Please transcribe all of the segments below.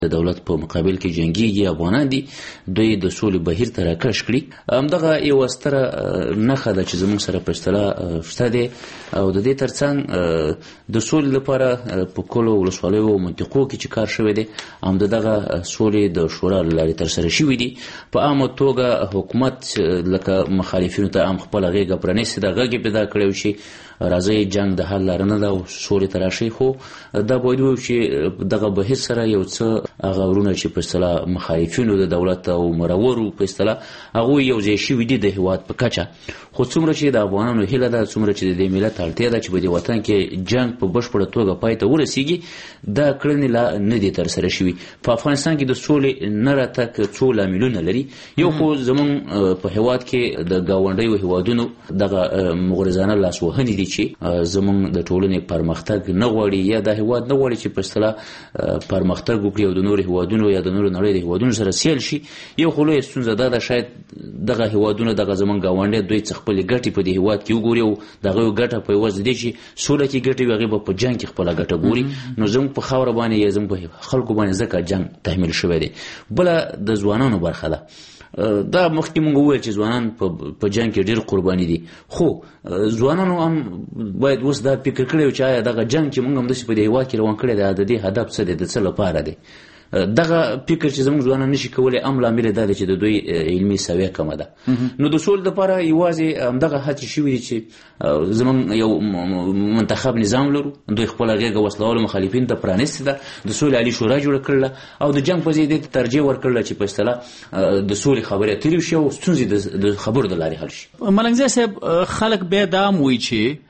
د دولت په مقابل کې جنگيږي افغانان دي دوی د سولې بهیر ته راکش کړي. همدغه یو ستره نښه ده چې زموږ سره په اصطلاح شته دی او د دې ترڅنګ د سولې لپاره په کلو ولسوالیو او منطقو کې چې کار شوی دی همدغه سولې د شورا له لارې ترسره شوي دي. په عامه توګه حکومت لکه مخالفینو ته هم خپله غېږه پرانیستې ده، غږ یې پیدا کړی شي راځئ جنګ د حل لاره نه ده او سولې ته راشئ. خو دا باید ووایو چې دغه بهیر سره یو څه هغه ورونه چې په اصطلاح مخالفینو د دولت او مرورو په اصطلاح هغوی یو ځای شوي دي د هېواد په کچه. خو څومره چې د افغانانو هیله ده، څومره چې د دې ملت اړتیا ده چې په دې وطن کې جنګ په بشپړه توګه پای ته ورسیږي، دا کړنې لا نه دي ترسره شوي. په افغانستان کې د سولې نه راتګ څو لاملونه لري. یو خو زموږ په هېواد کې د ګاونډیو هېوادونو دغه مغرضانه لاسوهنې دي چې زموږ د ټولنې پرمختګ نه غواړي یا د هېواد نه غواړي چې په اصطلاح پرمختګ وکړي او د نورو هېوادونو یا د نورو نړۍ د هېوادونو سره سیال شي. یو خو لویه ستونزه دا ده شاید دغه هېوادونه دغه زموږ ګاونډي دوی څه خپلې ګټې په دې هېواد کې وګوري او د هغوی ګټه په عوض د دې چې سوله کې ګټې وي هغې به په جنګ کې خپله ګټه ګوري. نو زموږ په خاوره باندې یا زموږ په خلکو باندې ځکه جنګ تحمیل شوی دی. بله د ځوانانو برخه ده. دا مخکې مونږ وویل چې ځوانان په جنګ کې ډېر قرباني دي، خو ځوانانو هم باید اوس دا فکر کړی وي چې آیا دغه جنګ چې مونږ همداسې په دې هېواد کې روان کړی دی د دې هدف څه دی، د څه لپاره دی. دغه فکر چې زموږ ځوانان نشي کولی هم لامل دا دی چې د دوی علمي سویه کمه ده. نو د سولې لپاره یوازې همدغه هڅې شوي دي چې زموږ یو منتخب نظام لرو، دوی خپله غېږه وسلوالو مخالفینو ته پرانیستې ده، د سولې عالي شورا جوړه کړله او د جنګ په ځای دې ته ترجیح ورکړله چې په اصطلاح د سولې خبرې اترې وشي او ستونزې د خبرو د لارې حل شي. ملنګ صاحب، خلک بیا دا هم وایي چې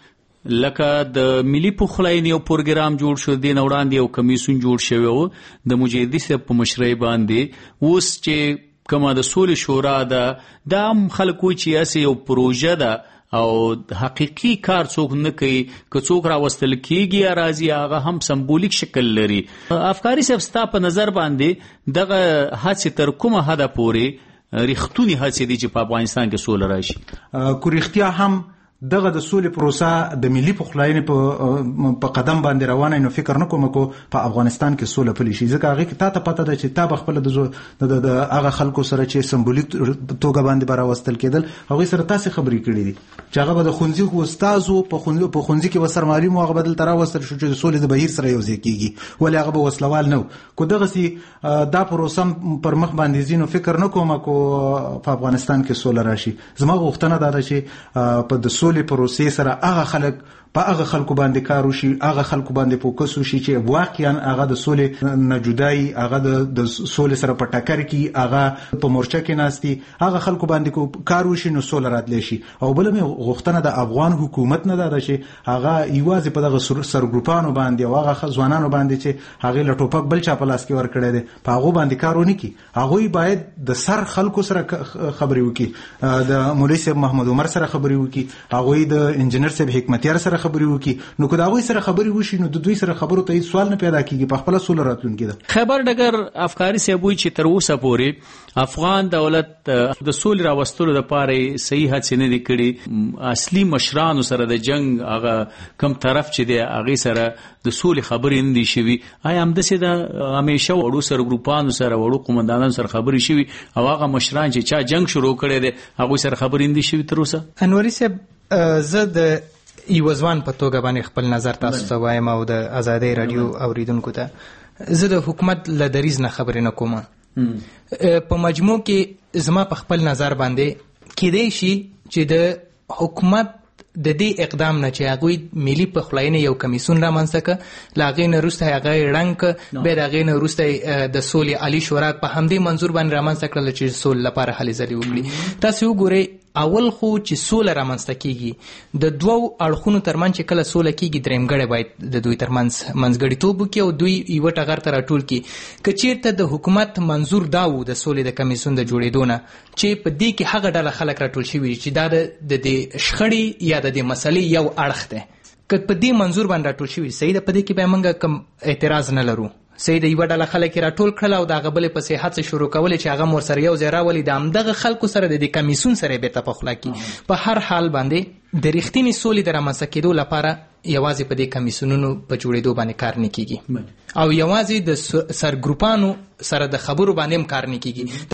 لکه د ملي پخلاینې یو پروګرام جوړ شو، دې نه وړاندې یو کمیسیون جوړ شوی و د مجاهدي صاحب په مشرۍ باندې، اوس چې کومه د سولې شورا ده دا هم خلک وایي چې هسې یو پروژه ده او حقیقي کار څوک نه کوي. که څوک راوستل کېږي یا راځي هغه هم سمبولیک شکل لري. افکاري صاحب، ستا په نظر باندې دغه هڅې تر کومه حده پورې ریښتونې هڅې دي چې په افغانستان کې سوله راشي؟ کو رښتیا هم دغه د سولې پروسه د ملي پخلاینې په قدم باندې روانه، نو فکر نه کوم کو په افغانستان کې سوله پلی شي. ځکه هغې کې تا ته پته ده چې تا به خپله د هغه خلکو سره چې سمبولیک توګه باندې به راوستل کېدل هغوی سره تاسې خبرې کړي دي چې هغه به د ښوونځي استازو په ښوونځي کې به سرمعلم و، هغه به دلته راوستل شو چې د سولې د بهیر سره یو ځای کېږي، ولې هغه به وسلوال نه و. کو دغسې دا پروسه پر مخ باندې ځي، نو فکر نه کوم کو په افغانستان کې سوله راشي. زما غوښتنه دا ده چې په د سولې پروسې سره هغه خلک په هغه خلکو باندې کار وشي، هغه خلکو باندې فوکس وشي چې واقعا هغه د سولې نه جدایي، هغه د سولې سره په ټکر کې، هغه په مورچه کې ناستي، هغه خلکو باندې کار وشي نو سوله راتلی شي. او بله مې غوښتنه د افغان حکومت نه ده چې هغه یوازې په دغه سرګروپانو باندې او هغه ځوانانو باندې چې هغې له ټوپک بل چا په لاس کې ورکړی دی په هغو باندې کار ونه کړي. هغوی باید د سر خلکو سره خبرې وکړي، د مولوي صاحب محمد عمر سره خبرې وکړي، هغوی د انجینر صاحب حکمتیار سره خبرې وکړي. نو که د هغوی سره خبرې وشي نو د دوی سره خبرو ته هیڅ سوال نه پیدا کېږي، په خپله سوله راتلونکې ده. خیبر ډګر افکاري صاحب وایي چې تر اوسه پورې افغان دولت د سولې راوستلو دپاره صحیح هڅې نه دي کړي. اصلي مشرانو سره د جنګ هغه کم طرف چې دی هغې سره د سولې خبرې نه دي شوي. آیا همداسې ده همیشه وړو سرګروپانو سره وړو قومندانانو سره خبرې شوي او هغه مشران چې چا جنګ شروع کړی دی هغوی سره خبرې نه دي شوي تر اوسه؟ انوري صاحب، زه د یو ځوان په توګه باندې خپل نظر تاسو ته وایم او د ازادۍ راډیو اوریدونکو ته، زه د حکومت له دریځ نه خبرې نه کوم. په مجموع کې زما په خپل نظر باندې کېدی شي چې د حکومت د دې اقدام نه چې هغوی ملي پخلاینې یو کمیسیون رامنځته کړه، له هغې نه وروسته هغه یې ړنګ کړه، بیا د هغې نه وروسته د سولې عالي شورا په همدې منظور باندې رامنځته کړله چې سولې لپاره هلې ځلې وکړي. تاسې وګورئ، اول خو چې سوله رامنځته کېږي د دوو اړخونو ترمنځ چې کله سوله کېږي درېمګړی باید د دوی ترمنځ منځګړیتوب وکړي او دوی یوه ټغر ته راټول کړي. که چېرته د حکومت منظور دا و د سولې د کمیسیون د جوړېدو نه چې په دې کې هغه ډله خلک راټول شوي چې دا د دې شخړې یا د دې مسلې یو اړخ دی، که په دې منظور باندې راټول شوي صحیح ده، په دې کې بیا موږ کوم اعتراض نه لرو. صحیح د یوه ډله خلک یې راټول کړل او د هغه بلې پسې هڅې شروع کولې چې هغه ورسره یو ځای راولي د همدغه خلکو سره د دې کمیسیون سره یې بېرته پخلا کړي. په هر حال باندې د رښتینې سولې د رامنځته کېدو لپاره یوازې په دې کمیسیونونو په جوړېدو باندې کار نه کیږي او یوازې د سرګروپانو سره د خبرو باندې هم کار نه کیږي.